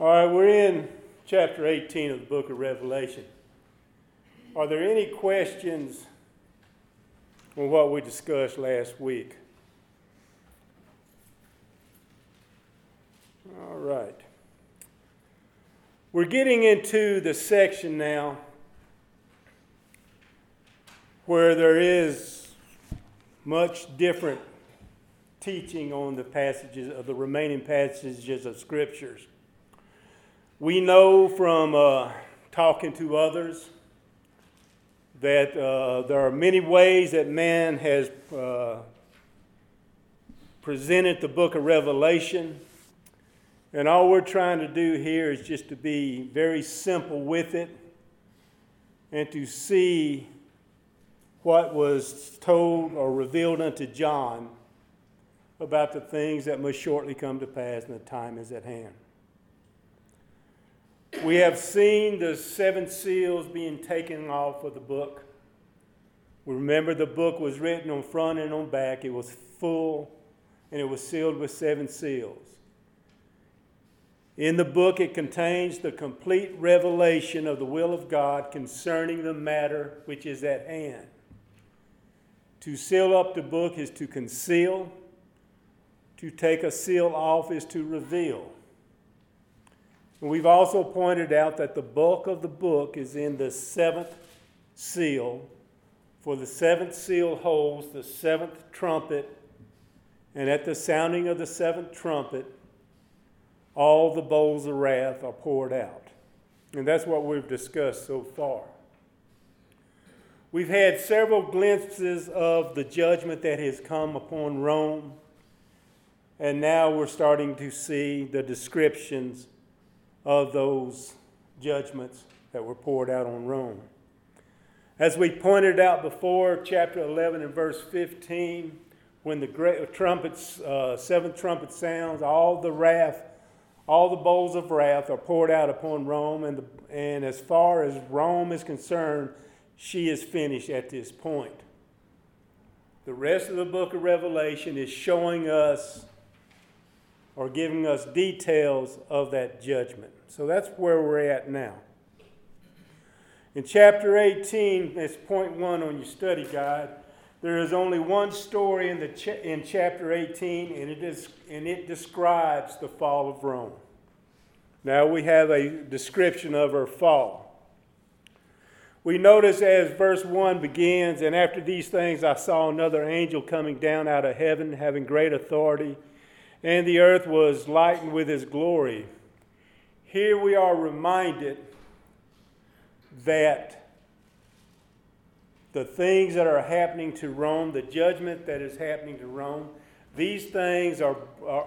All right, we're in chapter 18 of the book of Revelation. Are there any questions on what we discussed last week? All right. We're getting into the section now where there is much different teaching on the passages of the remaining passages of Scriptures. We know from talking to others that there are many ways that man has presented the book of Revelation. And all we're trying to do here is just to be very simple with it and to see what was told or revealed unto John about the things that must shortly come to pass and the time is at hand. We have seen the 7 seals being taken off of the book. Remember, the book was written on front and on back. It was full, and it was sealed with 7 seals. In the book, it contains the complete revelation of the will of God concerning the matter which is at hand. To seal up the book is to conceal. To take a seal off is to reveal. We've also pointed out that the bulk of the book is in the 7th seal, for the 7th seal holds the 7th trumpet, and at the sounding of the 7th trumpet, all the bowls of wrath are poured out. And that's what we've discussed so far. We've had several glimpses of the judgment that has come upon Rome, and now we're starting to see the descriptions of those judgments that were poured out on Rome. As we pointed out before, chapter 11 and verse 15, when the great trumpets, 7th trumpet sounds, all the bowls of wrath are poured out upon Rome, and as far as Rome is concerned, she is finished at this point. The rest of the book of Revelation is showing us or giving us details of that judgment. So that's where we're at now. In chapter 18, that's point 1 on your study guide, there is only one story in chapter 18, and it describes the fall of Rome. Now we have a description of her fall. We notice as verse 1 begins, and after these things I saw another angel coming down out of heaven, having great authority, and the earth was lightened with his glory. Here we are reminded that the things that are happening to Rome, the judgment that is happening to Rome, these things are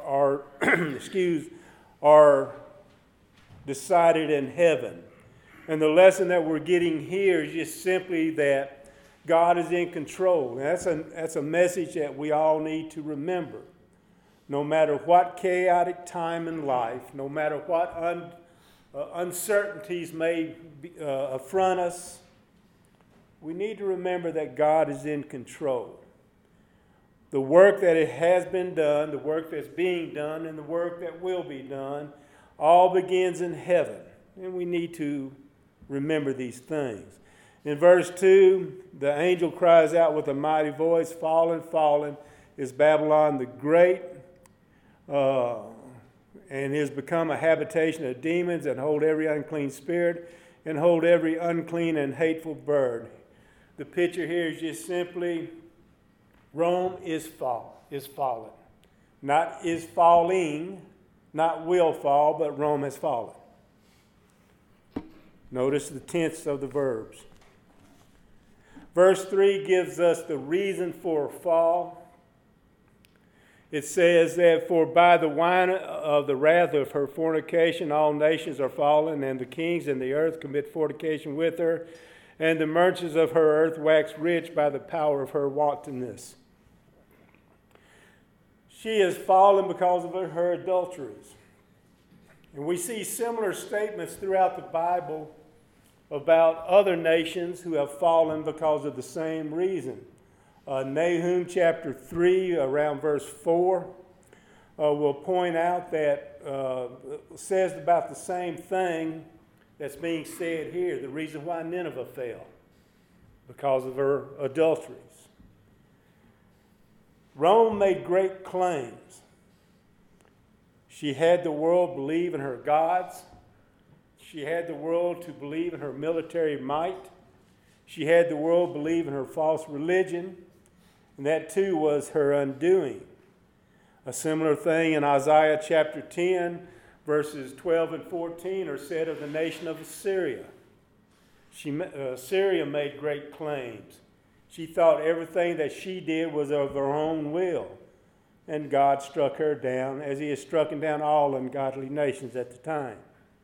decided in heaven. And the lesson that we're getting here is just simply that God is in control. And that's a message that we all need to remember. No matter what chaotic time in life, no matter what uncertainties may affront us, we need to remember that God is in control. The work that it has been done, the work that's being done, and the work that will be done, all begins in heaven. And we need to remember these things. In verse 2, the angel cries out with a mighty voice, "Fallen, fallen is Babylon the Great, and has become a habitation of demons, and hold every unclean spirit, and hold every unclean and hateful bird." The picture here is just simply Rome is fallen. Not is falling, not will fall, but Rome has fallen. Notice the tense of the verbs. Verse 3 gives us the reason for fall. It says that, "For by the wine of the wrath of her fornication all nations are fallen, and the kings in the earth commit fornication with her, and the merchants of her earth wax rich by the power of her wantonness." She has fallen because of her adulteries. And we see similar statements throughout the Bible about other nations who have fallen because of the same reason. Nahum chapter 3, around verse 4. will point out that says about the same thing that's being said here. The reason why Nineveh fell, because of her adulteries. Rome made great claims. She had the world believe in her gods. She had the world to believe in her military might. She had the world believe in her false religion, and that too was her undoing. A similar thing in Isaiah chapter 10, verses 12 and 14 are said of the nation of Assyria. Assyria made great claims. She thought everything that she did was of her own will, and God struck her down, as he had struck down all ungodly nations at the time.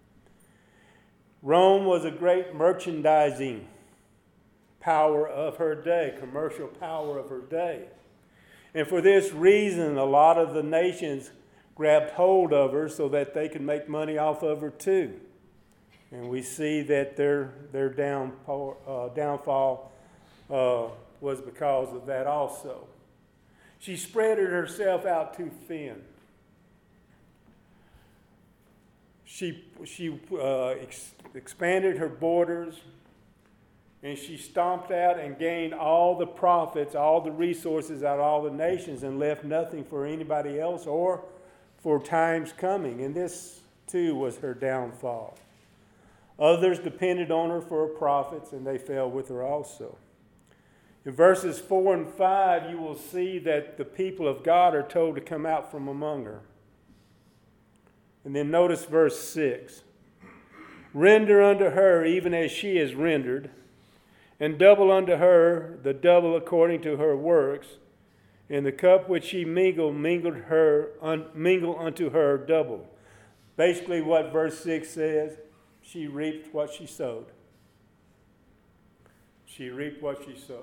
Rome was a great merchandising power of her day, commercial power of her day. And for this reason, a lot of the nations grabbed hold of her so that they could make money off of her too. And we see that their downfall was because of that also. She spreaded herself out too thin. She expanded her borders, and she stomped out and gained all the profits, all the resources out of all the nations, and left nothing for anybody else or for times coming. And this too was her downfall. Others depended on her for her profits, and they fell with her also. In verses 4 and 5, you will see that the people of God are told to come out from among her. And then notice verse 6. Render unto her even as she is rendered, and double unto her the double according to her works. And the cup which she mingle unto her double. Basically what verse 6 says, she reaped what she sowed. She reaped what she sowed.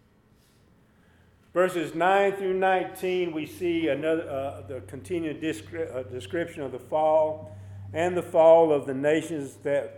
Verses 9 through 19, we see the continued description of the fall and the fall of the nations that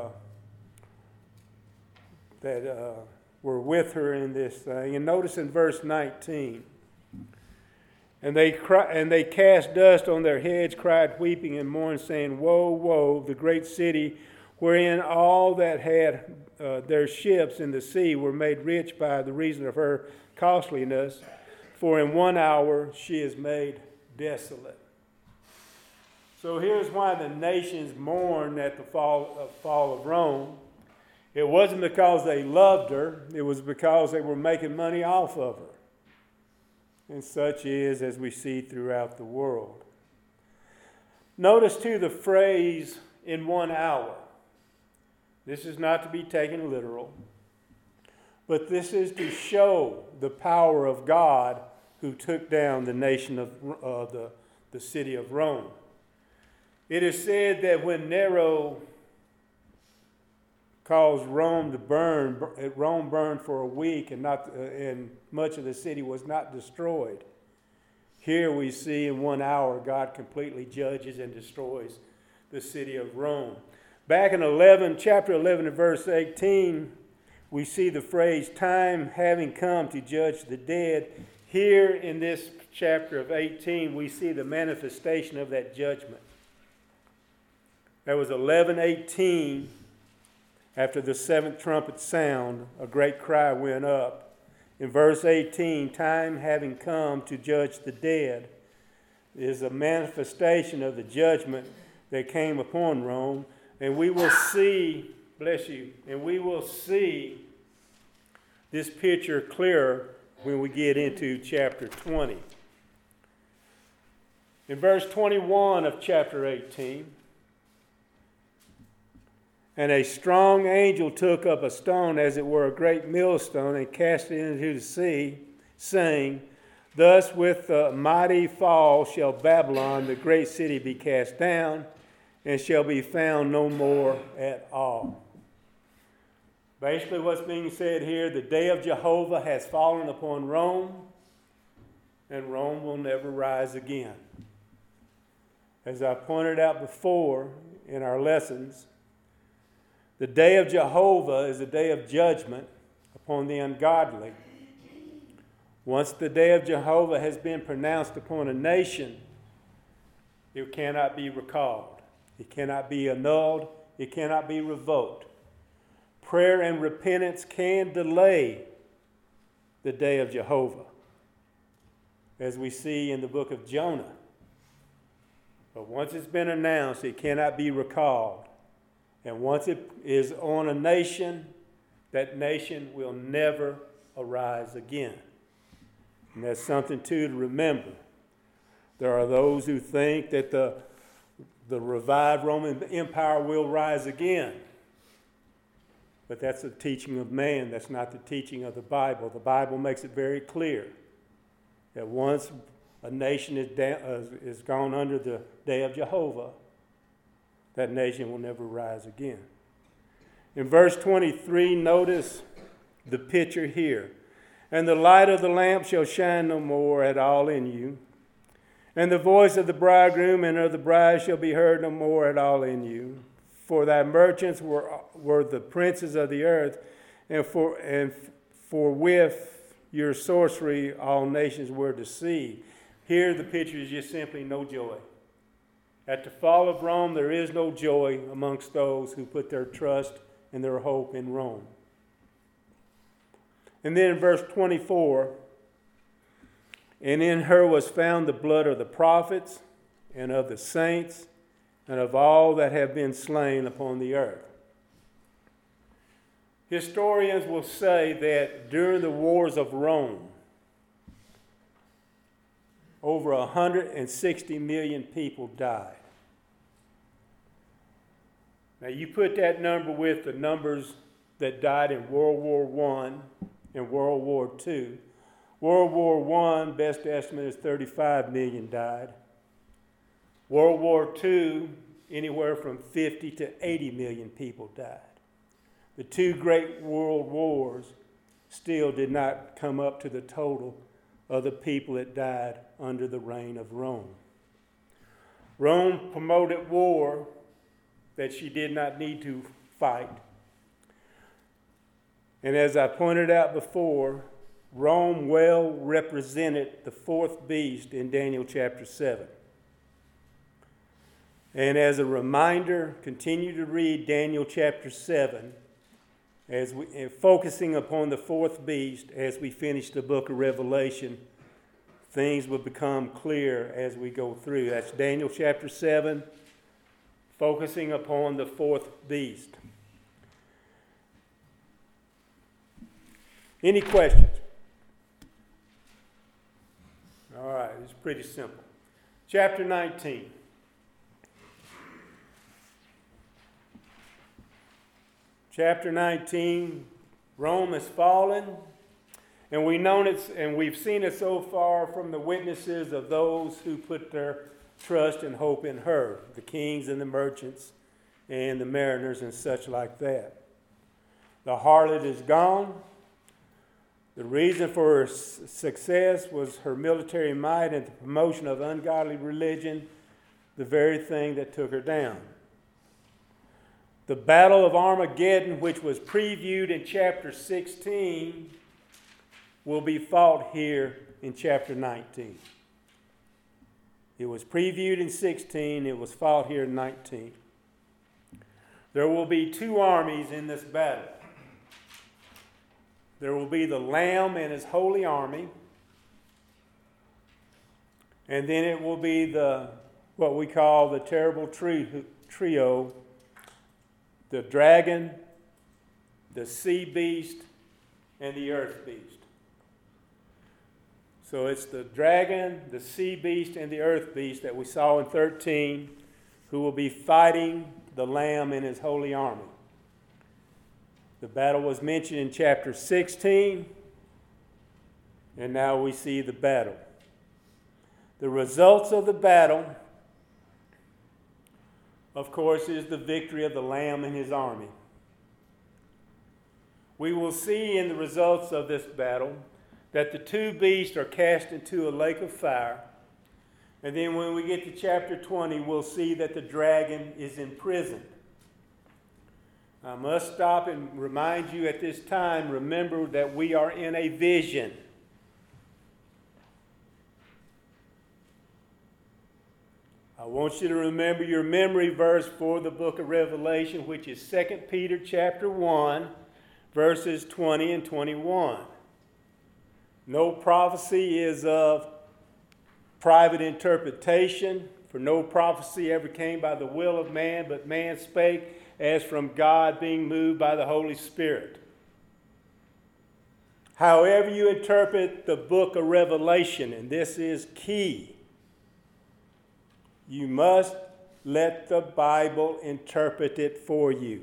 were with her in this thing. And notice in verse 19, and they cast dust on their heads, cried, weeping and mourning, saying, Woe, woe, the great city, wherein all that had their ships in the sea were made rich by the reason of her costliness, for in 1 hour she is made desolate. So here's why the nations mourned at the fall of Rome. It wasn't because they loved her, it was because they were making money off of her. And such is as we see throughout the world. Notice too the phrase, in 1 hour. This is not to be taken literal, but this is to show the power of God who took down the nation of the city of Rome. It is said that when Nero caused Rome to burn, Rome burned for a week, and much of the city was not destroyed. Here we see in 1 hour God completely judges and destroys the city of Rome. Back in chapter 11 and verse 18, we see the phrase, time having come to judge the dead. Here in this chapter of 18, we see the manifestation of that judgment. That was 11:18. After the seventh trumpet sound, a great cry went up. In verse 18, time having come to judge the dead is a manifestation of the judgment that came upon Rome. And we will see, bless you, and we will see this picture clearer when we get into chapter 20. In verse 21 of chapter 18, and a strong angel took up a stone, as it were a great millstone, and cast it into the sea, saying, Thus with a mighty fall shall Babylon, the great city, be cast down, and shall be found no more at all. Basically what's being said here, the day of Jehovah has fallen upon Rome, and Rome will never rise again. As I pointed out before in our lessons, the day of Jehovah is a day of judgment upon the ungodly. Once the day of Jehovah has been pronounced upon a nation, It cannot be recalled. It cannot be annulled. It cannot be revoked. Prayer and repentance can delay the day of Jehovah, as we see in the book of Jonah. But once it's been announced, it cannot be recalled. And once it is on a nation, that nation will never arise again. And that's something, too, to remember. There are those who think that the revived Roman Empire will rise again. But that's the teaching of man. That's not the teaching of the Bible. The Bible makes it very clear that once a nation is gone under the day of Jehovah, that nation will never rise again. In verse 23, notice the picture here. And the light of the lamp shall shine no more at all in you, and the voice of the bridegroom and of the bride shall be heard no more at all in you. For thy merchants were the princes of the earth, and for with your sorcery all nations were deceived. Here the picture is just simply no joy. At the fall of Rome, there is no joy amongst those who put their trust and their hope in Rome. And then in verse 24, and in her was found the blood of the prophets and of the saints and of all that have been slain upon the earth. Historians will say that during the wars of Rome, over 160 million people died. Now you put that number with the numbers that died in World War I and World War II. World War I, best estimate is 35 million died. World War II, anywhere from 50 to 80 million people died. The two great world wars still did not come up to the total of the people that died under the reign of Rome. Rome promoted war that she did not need to fight. And as I pointed out before, Rome well represented the fourth beast in Daniel chapter 7. And as a reminder, continue to read Daniel chapter 7, focusing upon the fourth beast as we finish the book of Revelation. Things will become clear as we go through. That's Daniel chapter 7, focusing upon the fourth beast. Any questions? All right, it's pretty simple. Chapter 19. Chapter 19, Rome has fallen, and we've seen it so far from the witnesses of those who put their trust and hope in her, the kings and the merchants and the mariners and such like that. The harlot is gone. The reason for her success was her military might and the promotion of ungodly religion, the very thing that took her down. The Battle of Armageddon, which was previewed in chapter 16, will be fought here in chapter 19. It was previewed in 16, it was fought here in 19. There will be two armies in this battle. There will be the Lamb and his holy army, and then it will be what we call the terrible trio, the dragon, the sea beast, and the earth beast. So it's the dragon, the sea beast, and the earth beast that we saw in 13 who will be fighting the Lamb and his holy army. The battle was mentioned in chapter 16, and now we see the battle. The results of the battle, of course, is the victory of the Lamb and his army. We will see in the results of this battle that the two beasts are cast into a lake of fire. And then when we get to chapter 20, we'll see that the dragon is imprisoned. I must stop and remind you at this time, remember that we are in a vision. I I want you to remember your memory verse for the book of Revelation, which is 2 Peter chapter 1, verses 20 and 21. No prophecy is of private interpretation, for no prophecy ever came by the will of man, but man spake as from God, being moved by the Holy Spirit. However you interpret the book of Revelation, and this is key, you must let the Bible interpret it for you.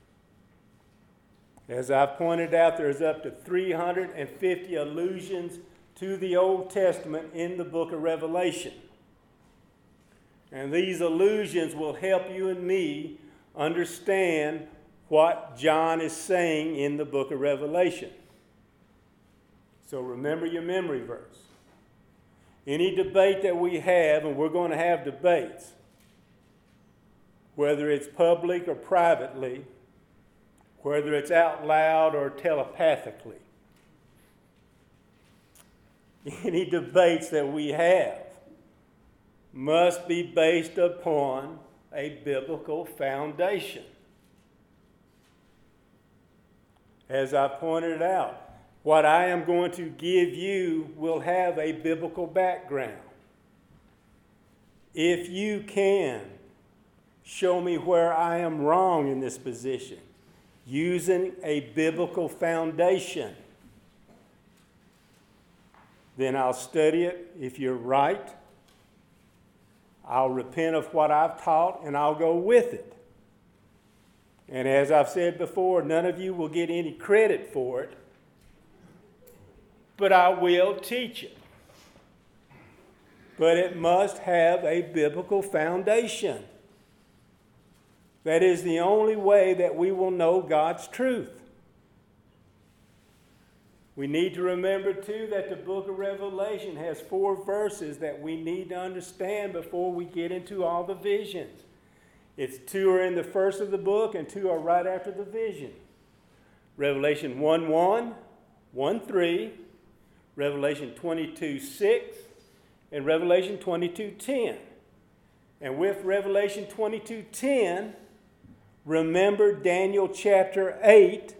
As I pointed out, there's up to 350 allusions to the Old Testament in the book of Revelation. And these allusions will help you and me understand what John is saying in the book of Revelation. So remember your memory verse. Any debate that we have, and we're going to have debates, whether it's public or privately, whether it's out loud or telepathically, any debates that we have must be based upon a biblical foundation. As I pointed out, what I am going to give you will have a biblical background. If you can show me where I am wrong in this position, using a biblical foundation, then I'll study it. If you're right, I'll repent of what I've taught and I'll go with it. And as I've said before, none of you will get any credit for it, but I will teach it. But it must have a biblical foundation. That is the only way that we will know God's truth. We need to remember, too, that the book of Revelation has 4 verses that we need to understand before we get into all the visions. It's 2 are in the first of the book and 2 are right after the vision. Revelation 1:1, 1:3, Revelation 22:6, and Revelation 22:10. And with Revelation 22:10, remember Daniel chapter 8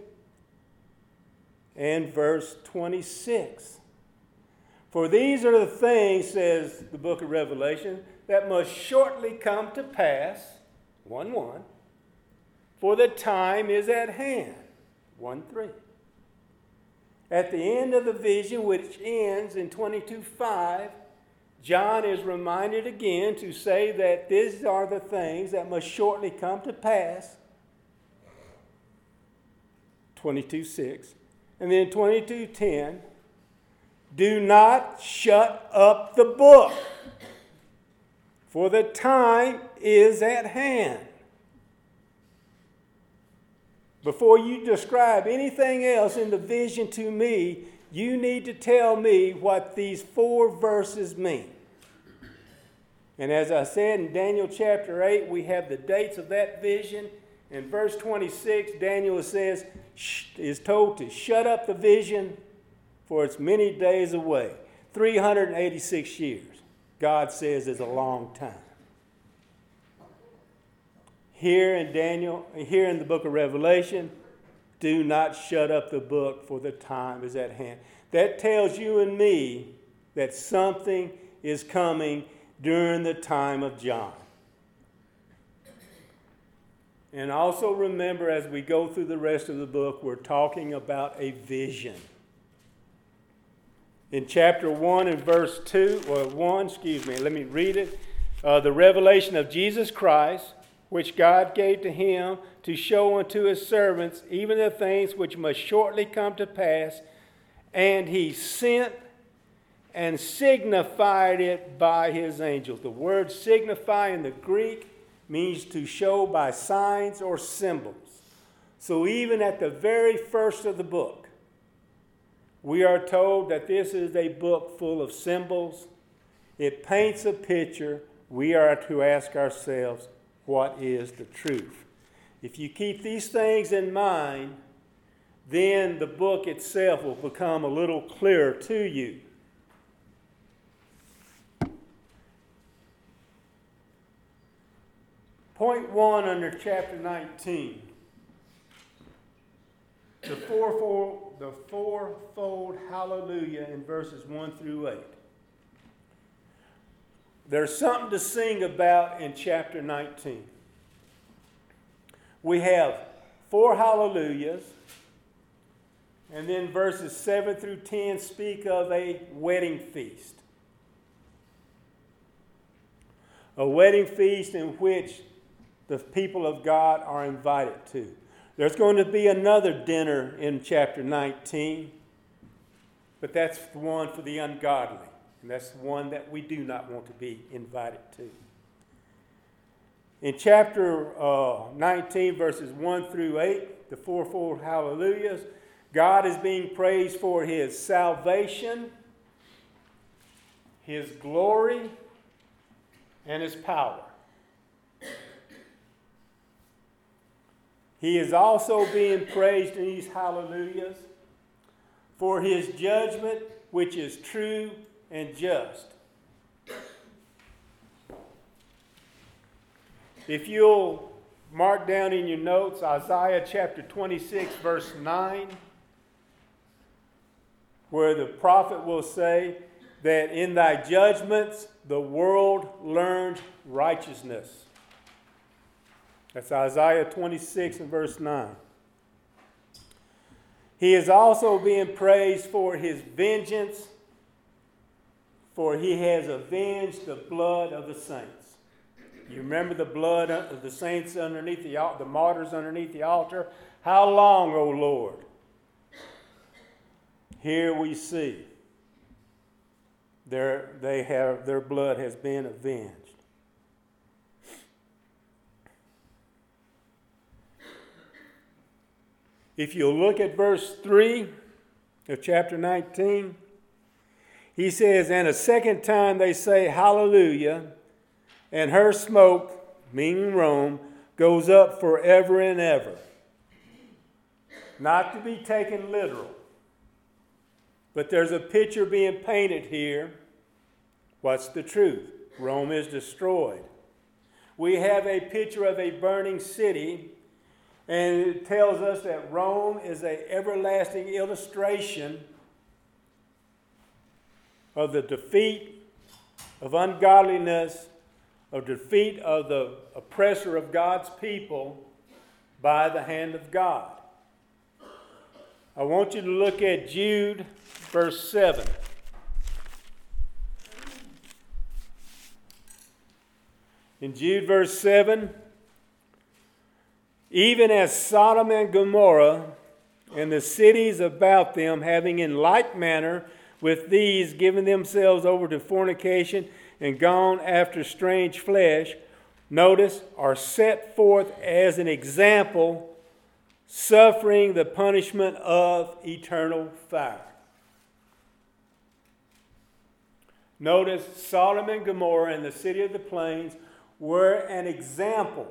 and verse 26. For these are the things, says the book of Revelation, that must shortly come to pass, 1:1, for the time is at hand, 1:3. At the end of the vision, which ends in 22:5, John is reminded again to say that these are the things that must shortly come to pass, 22:6. And then 22:10, do not shut up the book, for the time is at hand. Before you describe anything else in the vision to me, you need to tell me what these 4 verses mean. And as I said in Daniel chapter 8, we have the dates of that vision. In verse 26, Daniel is told to shut up the vision, for it's many days away. 386 years, God says, is a long time. Here in the book of Revelation, do not shut up the book, for the time is at hand. That tells you and me that something is coming during the time of John. And also remember, as we go through the rest of the book, we're talking about a vision. In chapter 1 and verse 2, let me read it. The revelation of Jesus Christ, which God gave to him to show unto his servants even the things which must shortly come to pass, and he sent and signified it by his angels. The word signify in the Greek means to show by signs or symbols. So even at the very first of the book, we are told that this is a book full of symbols. It paints a picture. We are to ask ourselves, what is the truth? If you keep these things in mind, then the book itself will become a little clearer to you. 1 under chapter 19. The fourfold hallelujah in verses 1 through 8. There's something to sing about in chapter 19. We have 4 hallelujahs, and then verses 7 through 10 speak of a wedding feast. A wedding feast in which the people of God are invited to. There's going to be another dinner in chapter 19, but that's the one for the ungodly. And that's the one that we do not want to be invited to. In chapter 19, verses 1 through 8, the fourfold hallelujahs, God is being praised for his salvation, his glory, and his power. He is also being praised in these hallelujahs for his judgment, which is true and just. If you'll mark down in your notes Isaiah chapter 26, verse 9, where the prophet will say that in thy judgments the world learned righteousness. That's Isaiah 26 and verse 9. He is also being praised for his vengeance, for he has avenged the blood of the saints. You remember the blood of the saints underneath the martyrs underneath the altar? How long, O Lord? Here we see their blood has been avenged. If you look at verse 3 of chapter 19, he says, and a second time they say, hallelujah, and her smoke, meaning Rome, goes up forever and ever. Not to be taken literal, but there's a picture being painted here. What's the truth? Rome is destroyed. We have a picture of a burning city, and it tells us that Rome is an everlasting illustration of the defeat of ungodliness, of defeat of the oppressor of God's people by the hand of God. I want you to look at Jude, verse 7. In Jude, verse 7, even as Sodom and Gomorrah and the cities about them, having in like manner with these given themselves over to fornication and gone after strange flesh, notice, are set forth as an example, suffering the punishment of eternal fire. Notice Sodom and Gomorrah and the city of the plains were an example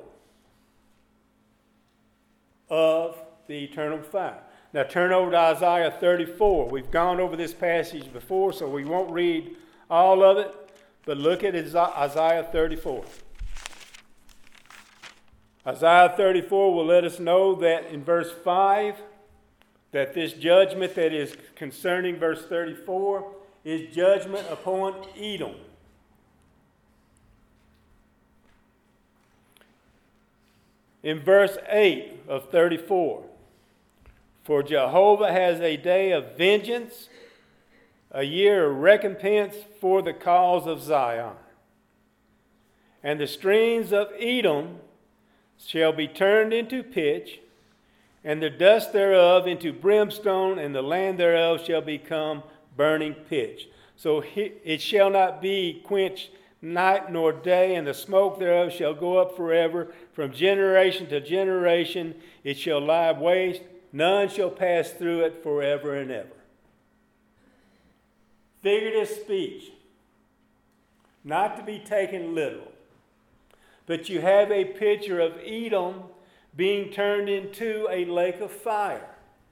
of the eternal fire. Now turn over to Isaiah 34. We've gone over this passage before, so we won't read all of it, but look at Isaiah 34. Isaiah 34 will let us know that in verse 5, that this judgment that is concerning verse 34 is judgment upon Edom. In verse 8 of 34, for Jehovah has a day of vengeance, a year of recompense for the cause of Zion. And the streams of Edom shall be turned into pitch, and the dust thereof into brimstone, and the land thereof shall become burning pitch. So it shall not be quenched night nor day, and the smoke thereof shall go up forever. From generation to generation it shall lie waste. None shall pass through it forever and ever. Figurative speech, not to be taken literal. But you have a picture of Edom being turned into a lake of fire.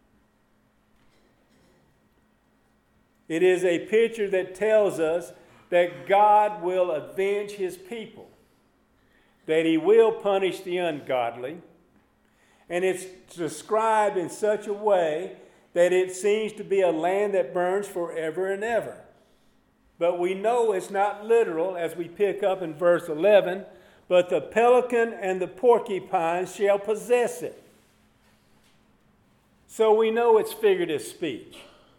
It is a picture that tells us that God will avenge his people. that he will punish the ungodly, and it's described in such a way that it seems to be a land that burns forever and ever. But we know it's not literal, as we pick up in verse 11, but the pelican and the porcupine shall possess it. So we know it's figurative speech.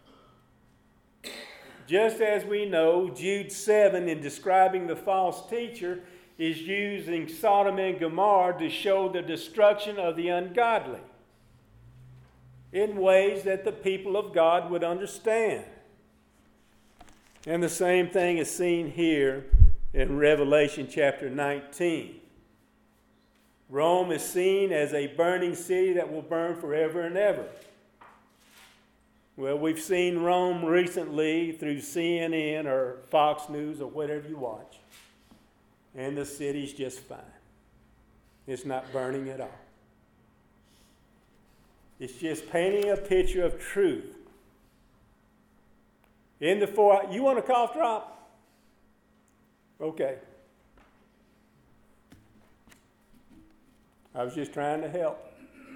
Just as we know, Jude 7, in describing the false teacher, is using Sodom and Gomorrah to show the destruction of the ungodly in ways that the people of God would understand. And the same thing is seen here in Revelation chapter 19. Rome is seen as a burning city that will burn forever and ever. Well, we've seen Rome recently through CNN or Fox News or whatever you watch. And the city's just fine. It's not burning at all. It's just painting a picture of truth. In the you want a cough drop? Okay. I was just trying to help.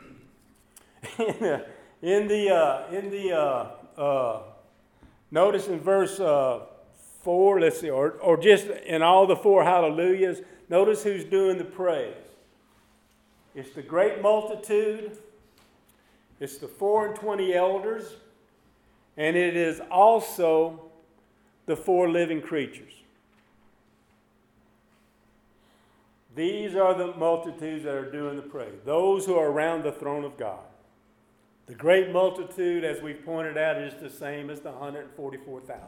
Notice in verse 4, let's see, or just in all the 4 hallelujahs, notice who's doing the praise. It's the great multitude, it's the 24 elders, and it is also the 4 living creatures. These are the multitudes that are doing the praise, those who are around the throne of God. The great multitude, as we've pointed out, is the same as the 144,000.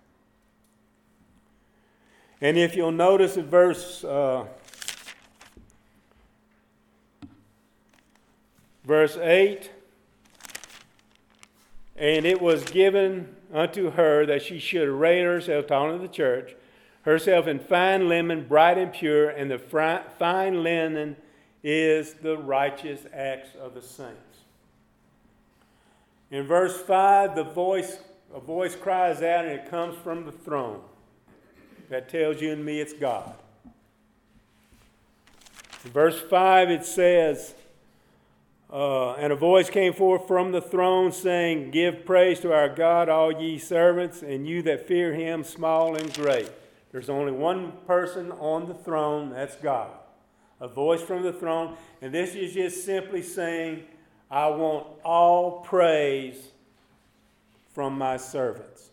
And if you'll notice in verse 8, and it was given unto her that she should array herself, talking to the church, herself in fine linen, bright and pure, and the fine linen is the righteous acts of the saints. In verse 5, a voice cries out, and it comes from the throne. That tells you and me it's God. In verse 5 it says, and a voice came forth from the throne saying, give praise to our God, all ye servants, and you that fear him, small and great. There's only one person on the throne, that's God. A voice from the throne, and this is just simply saying, I want all praise from my servants.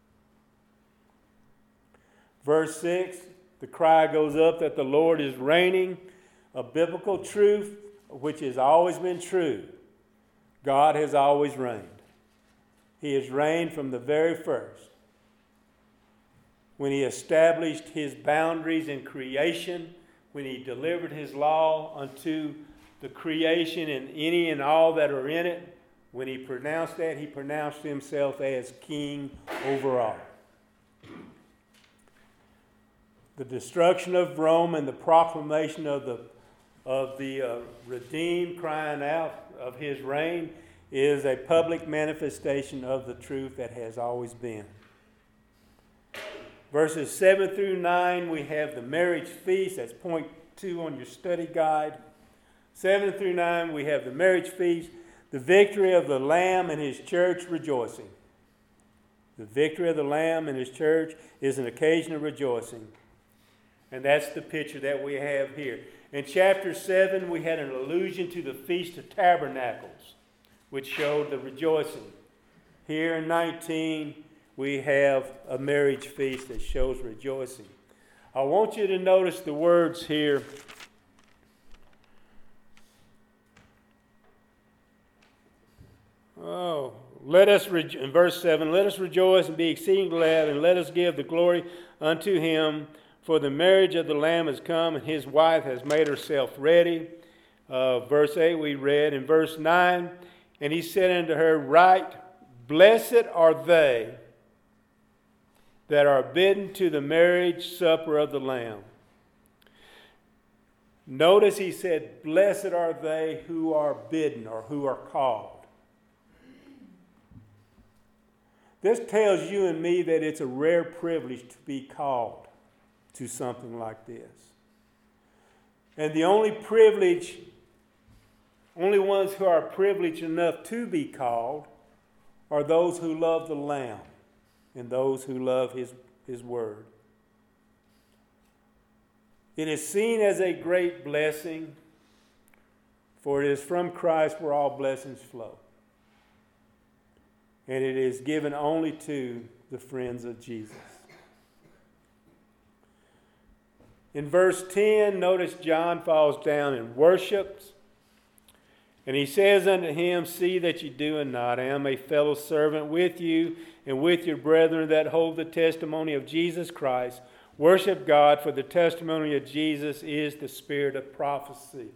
Verse 6, the cry goes up that the Lord is reigning, a biblical truth which has always been true. God has always reigned. He has reigned from the very first. When he established his boundaries in creation, when he delivered his law unto the creation and any and all that are in it, when he pronounced that, he pronounced himself as king over all. The destruction of Rome and the proclamation of the redeemed crying out of his reign is a public manifestation of the truth that has always been. Verses 7 through 9, we have the marriage feast. That's point 2 on your study guide. 7 through 9, we have the marriage feast, the victory of the Lamb and his church rejoicing. The victory of the Lamb and his church is an occasion of rejoicing. And that's the picture that we have here. In chapter 7, we had an allusion to the Feast of Tabernacles, which showed the rejoicing. Here in 19, we have a marriage feast that shows rejoicing. I want you to notice the words here. In verse 7, let us rejoice and be exceeding glad, and let us give the glory unto him, for the marriage of the Lamb has come, and his wife has made herself ready. Verse 8 we read. In verse 9, and he said unto her, right, blessed are they that are bidden to the marriage supper of the Lamb. Notice he said, blessed are they who are bidden or who are called. This tells you and me that it's a rare privilege to be called to something like this. And the only ones who are privileged enough to be called are those who love the Lamb and those who love His word. It is seen as a great blessing, for it is from Christ where all blessings flow. And it is given only to the friends of Jesus. In verse 10, notice John falls down and worships. And he says unto him, see that you do and not. I am a fellow servant with you and with your brethren that hold the testimony of Jesus Christ. Worship God, for the testimony of Jesus is the spirit of prophecy.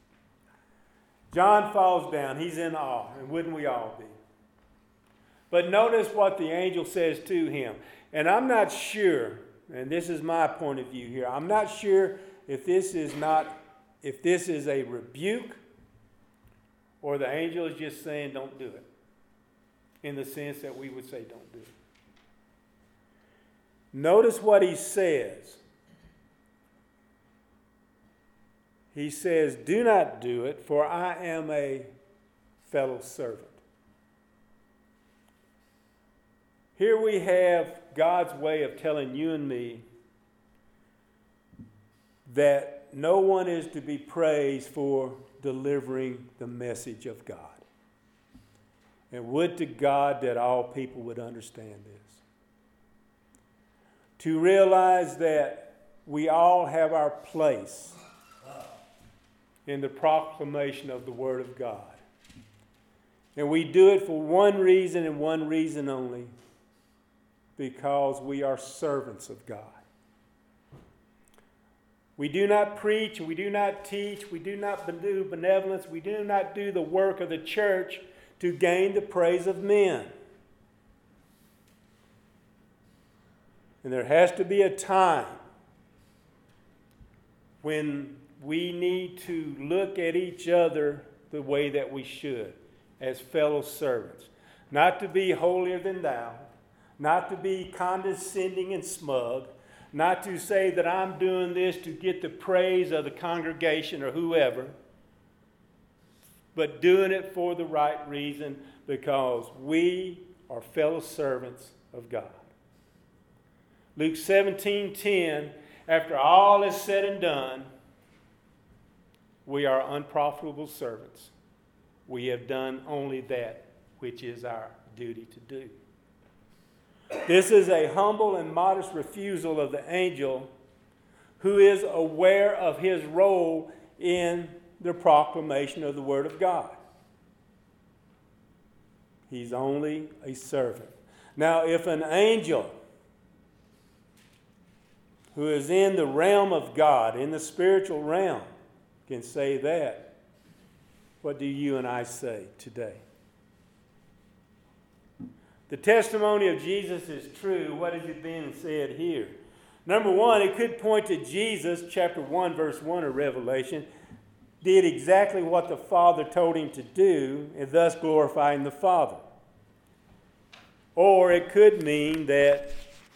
John falls down. He's in awe, and wouldn't we all be? But notice what the angel says to him. And I'm not sure, and this is my point of view here, I'm not sure if this is a rebuke or the angel is just saying don't do it, in the sense that we would say don't do it. Notice what he says. He says, do not do it, for I am a fellow servant. Here we have God's way of telling you and me that no one is to be praised for delivering the message of God. And would to God that all people would understand this. To realize that we all have our place in the proclamation of the Word of God. And we do it for one reason and one reason only, because we are servants of God. We do not preach, we do not teach, we do not do benevolence, we do not do the work of the church to gain the praise of men. And there has to be a time when we need to look at each other the way that we should, as fellow servants. Not to be holier than thou, not to be condescending and smug, not to say that I'm doing this to get the praise of the congregation or whoever, but doing it for the right reason, because we are fellow servants of God. Luke 17:10, after all is said and done, we are unprofitable servants. We have done only that which is our duty to do. This is a humble and modest refusal of the angel, who is aware of his role in the proclamation of the Word of God. He's only a servant. Now, if an angel who is in the realm of God, in the spiritual realm, can say that, what do you and I say today? The testimony of Jesus is true. What is it being said here? Number one, it could point to Jesus, chapter 1, verse 1 of Revelation, did exactly what the Father told him to do, and thus glorifying the Father. Or it could mean that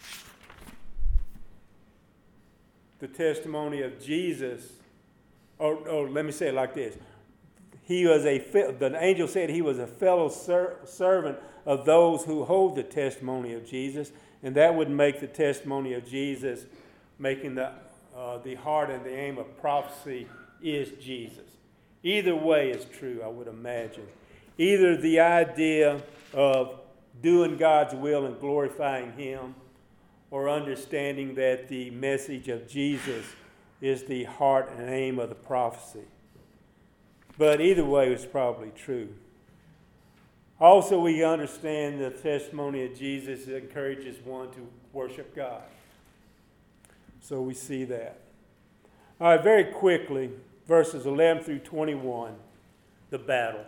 the testimony of Jesus, or let me say it like this. The angel said he was a fellow servant of those who hold the testimony of Jesus, and that would make the testimony of Jesus, making the heart and the aim of prophecy is Jesus. Either way is true, I would imagine. Either the idea of doing God's will and glorifying Him, or understanding that the message of Jesus is the heart and aim of the prophecy. But either way is probably true. Also, we understand the testimony of Jesus encourages one to worship God. So we see that. All right, very quickly, verses 11 through 21, the battle.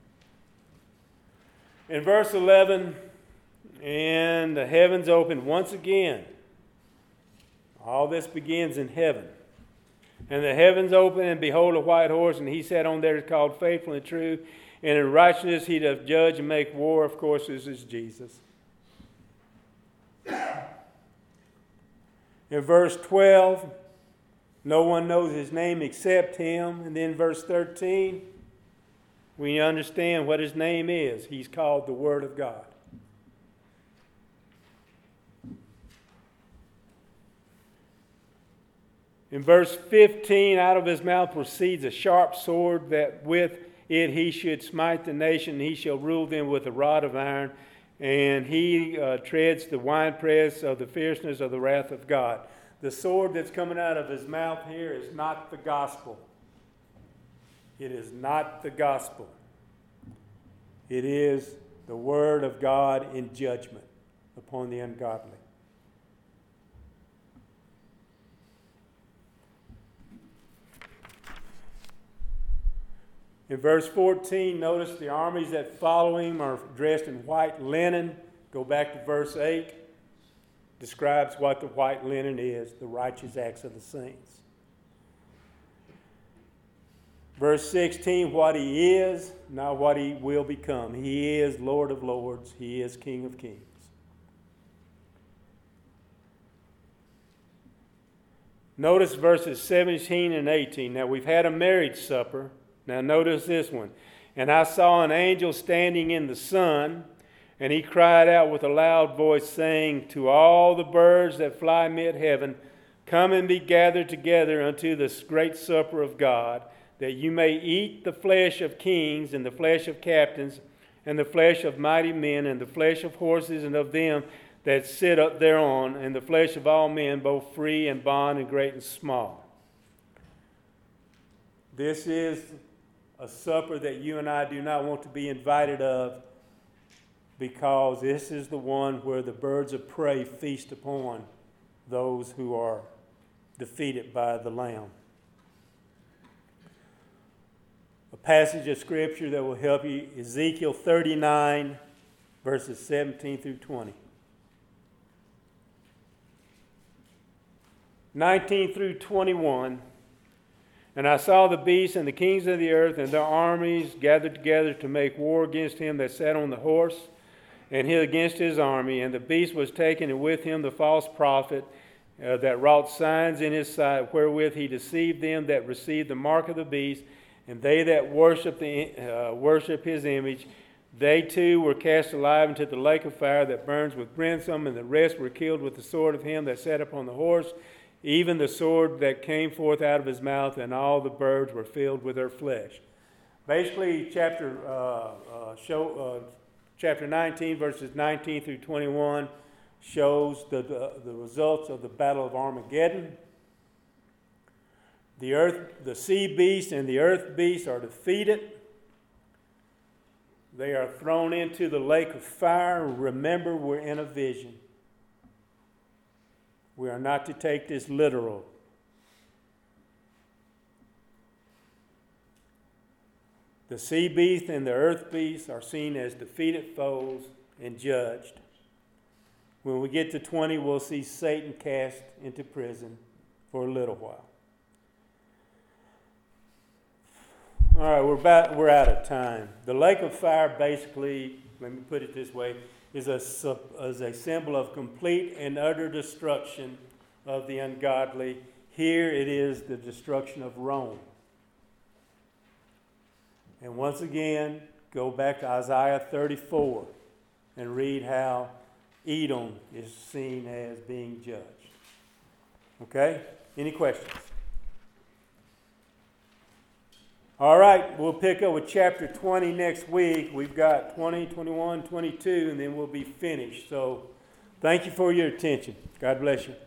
In verse 11, and the heavens opened once again. All this begins in heaven. And the heavens opened, and behold, a white horse, and he sat on there, is called Faithful and True. And in righteousness he doth judge and make war. Of course, this is Jesus. In verse 12, No one knows his name except him. And then verse 13, we understand what his name is. He's called the Word of God. In verse 15, out of his mouth proceeds a sharp sword, that with it he should smite the nation, and he shall rule them with a rod of iron, and he treads the winepress of the fierceness of the wrath of God. The sword that's coming out of his mouth here is not the gospel. It is not the gospel. It is the word of God in judgment upon the ungodly. In verse 14, notice the armies that follow him are dressed in white linen. Go back to verse 8. Describes what the white linen is, the righteous acts of the saints. Verse 16, what he is, not what he will become. He is Lord of lords. He is King of kings. Notice verses 17 and 18. Now we've had a marriage supper. Now notice this one. And I saw an angel standing in the sun, and he cried out with a loud voice, saying to all the birds that fly mid-heaven, come and be gathered together unto this great supper of God, that you may eat the flesh of kings, and the flesh of captains, and the flesh of mighty men, and the flesh of horses, and of them that sit up thereon, and the flesh of all men, both free and bond, and great and small. This is a supper that you and I do not want to be invited of, because this is the one where the birds of prey feast upon those who are defeated by the Lamb. A passage of Scripture that will help you, Ezekiel 39, verses 17 through 20. 19 through 21. And I saw the beasts and the kings of the earth and their armies gathered together to make war against him that sat on the horse, and he against his army. And the beast was taken, and with him the false prophet that wrought signs in his sight, wherewith he deceived them that received the mark of the beast, and they that worship his image. They too were cast alive into the lake of fire that burns with brimstone, and the rest were killed with the sword of him that sat upon the horse, even the sword that came forth out of his mouth, and all the birds were filled with their flesh. Basically, chapter 19, verses 19 through 21, shows the results of the Battle of Armageddon. The sea beast and the earth beast are defeated. They are thrown into the lake of fire. Remember, we're in a vision. We are not to take this literal. The sea beast and the earth beast are seen as defeated foes and judged. When we get to 20, we'll see Satan cast into prison for a little while. All right, we're out of time. The lake of fire, basically, let me put it this way, is a symbol of complete and utter destruction of the ungodly. Here it is the destruction of Rome. And once again, go back to Isaiah 34 and read how Edom is seen as being judged. Okay? Any questions? All right, we'll pick up with chapter 20 next week. We've got 20, 21, 22, and then we'll be finished. So thank you for your attention. God bless you.